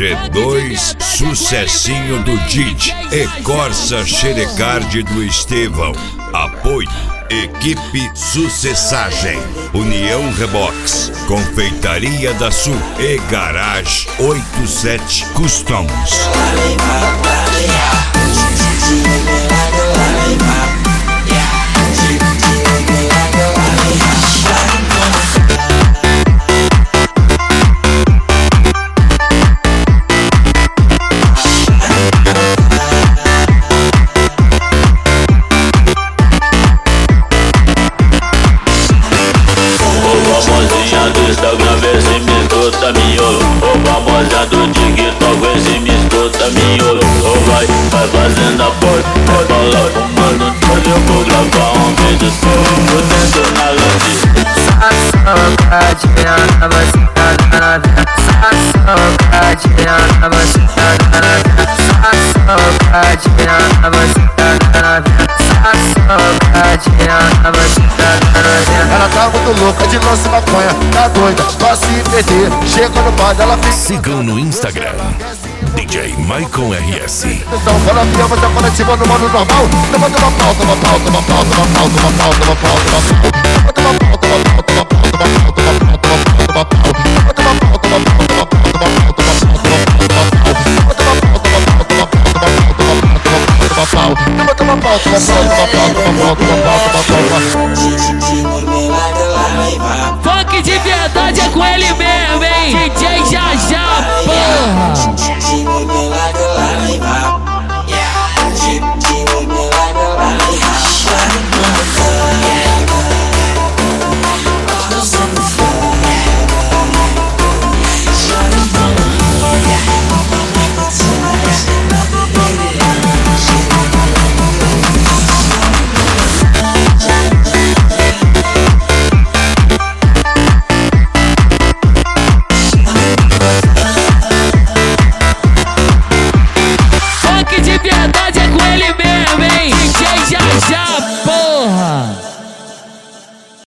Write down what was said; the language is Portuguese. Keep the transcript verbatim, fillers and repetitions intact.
G dois, sucessinho do Didi e Corsa Xerecard do Estevão. Apoio Equipe Sucessagem, União Rebox, Confeitaria da Sul e Garage oitenta e sete Customs. Instagram, vê se me escuta miolo. Ô famosa do TikTok, vê se me escuta miolo. Ô vai, vai fazendo apoio, vai bola fumando todo. Eu vou gravar um vídeo seu, tô dentro na lente. Sacadinha, você tá na minha. Sacadinha, você tá na minha. Sacadinha, você tá na minha. Sacadinha, você tá na minha. Ela tá muito louca de lance maconha, tá doida, pra se perder. Chega no bar dela, fica. Sigam no Instagram D J Michael R S. Então fala minha, mas agora te manda no modo normal. Toma, toma pau, toma pau, toma pau, toma pau, toma pau, toma pau, toma pau. Toma pau, toma pau, toma pau, toma pau, toma pau, toma pau, toma pau. Toma pau, toma pau, toma pau, toma pau, toma pau, toma pau, toma pau. Toma pau, toma pau, toma pau, toma pau, toma pau, toma pau. Toma, toma pau, toma pau, toma pau, toma pau, toma pau, toma pau. Funk de verdade é com ele mesmo, hein? D J